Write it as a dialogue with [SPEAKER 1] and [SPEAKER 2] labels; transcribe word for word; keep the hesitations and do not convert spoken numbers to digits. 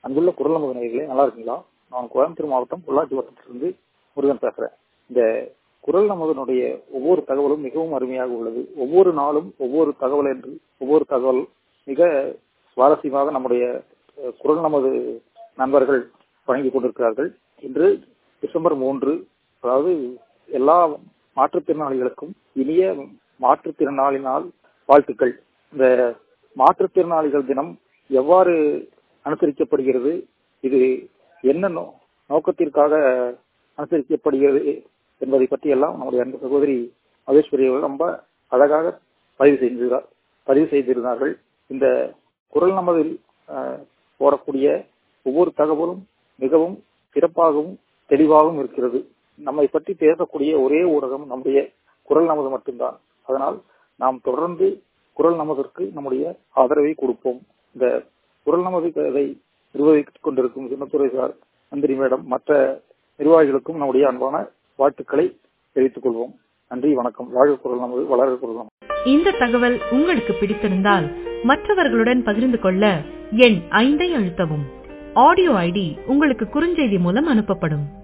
[SPEAKER 1] அங்குள்ள குரல் நமது நேயர்களே, நல்லா இருக்கீங்களா? நான் கோயம்புத்தூர் மாவட்டம் பொள்ளாச்சி வட்டத்திலிருந்து முருகன் பேசுறேன். இந்த குரல் நமதனுடைய ஒவ்வொரு தகவலும் மிகவும் அருமையாக உள்ளது. ஒவ்வொரு நாளும் ஒவ்வொரு தகவல் என்று ஒவ்வொரு தகவல் மிக சுவாரஸ்யமாக நம்முடைய குரல் நமது நண்பர்கள் வழங்கிக் கொண்டிருக்கிறார்கள். இன்று டிசம்பர் மூன்று, அதாவது எல்லா மாற்றுத்திறனாளிகளுக்கும் இனிய மாற்றுத்திறனாளி நாள் வாழ்த்துக்கள். இந்த மாற்றுத்திறனாளிகள் தினம் எவ்வாறு அனுசரிக்கப்படுகிறது, இது என்ன நோக்கத்திற்காக அனுசரிக்கப்படுகிறது என்பதை பற்றி எல்லாம் நம்முடைய அன்பு சகோதரி மகேஸ்வரி அவர்கள் ரொம்ப அழகாக பதிவு செய்திருந்தார் பதிவு செய்திருந்தார்கள். இந்த குரல் நமதில் போடக்கூடிய ஒவ்வொரு தகவலும் மிகவும் சிறப்பாகவும் தெளிவாகவும் இருக்கிறது. நம்மை பற்றி பேசக்கூடிய ஒரே ஊடகம் நம்முடைய குரல் நமது மட்டும்தான். அதனால் நாம் தொடர்ந்து குரல் நமதற்கு நம்முடைய ஆதரவை கொடுப்போம். இந்த குரல் நமது இதை நிர்வகித்துக் கொண்டிருக்கும் சின்னத்துறை சார், மந்திரி மேடம், மற்ற நிர்வாகிகளுக்கும் நம்முடைய அன்பான வாழ்த்துக்களை தெரிவித்துக் கொள்வோம். நன்றி, வணக்கம். வாழ்க குரல் நமது, வளர குரல் நமது.
[SPEAKER 2] இந்த தகவல் உங்களுக்கு பிடித்திருந்தால் மற்றவர்களுடன் பகிர்ந்து கொள்ள எண் ஐந்தை அழுத்தவும். ஆடியோ ஐடி உங்களுக்கு குறுஞ்செய்தி மூலம் அனுப்பப்படும்.